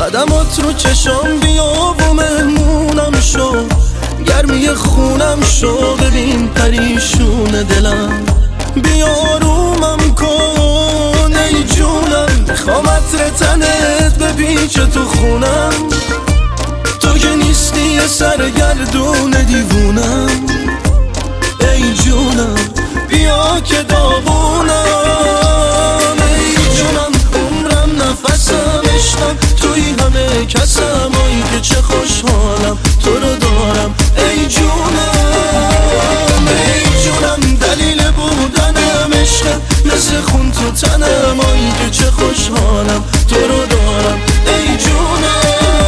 قدمات رو چشام بیا و مهمونم شو، گرمی خونم شو، ببین پریشون دلم، بیا رومم کن ای جونم، میخوام عطر تنت بپیچه تو خونم، تو که نیستی یه سرگردون دیوونم، ای جونم بیا که داغونم، ای جونم عمرم نفسم عشقم، توی همه کسم، آی که چه خوشحالم تو رو دارم، ای جونم ای جونم دلیل بودنم عشقم، مثل خون تو تنم، آی که چه خوشحالم تو رو دارم، ای جونم.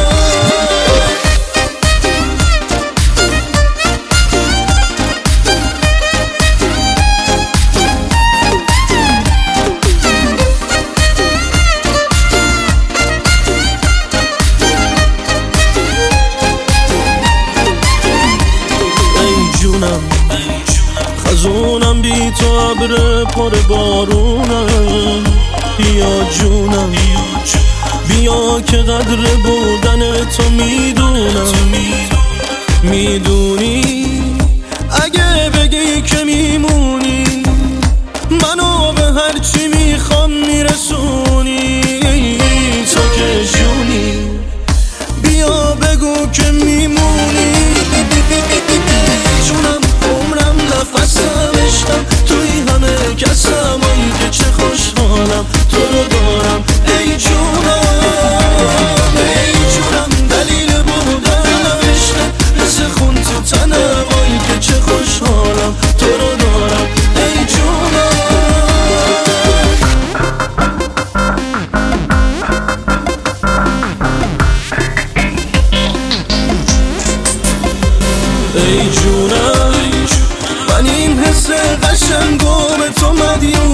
خزونم بی تو ابر پر بارونم، بیا جونم بیا که قدر بودن تو میدونم، میدونی اگه بگی که میمونی منو به هرچی میخوام میرسونی، تو که جونی بیا بگو که میمونی، جونم عمرم نفسم عشقم، توی همه کسم، آی که چه خوشحالم تو رو دارم، ای جونم ای جونم دلیل بودنم عشقم، مثل خون تو تنم، آی که چه خوشحالم تو رو دارم، ای جونم. ای جونم من این حس قشنگو به تو مدیونم،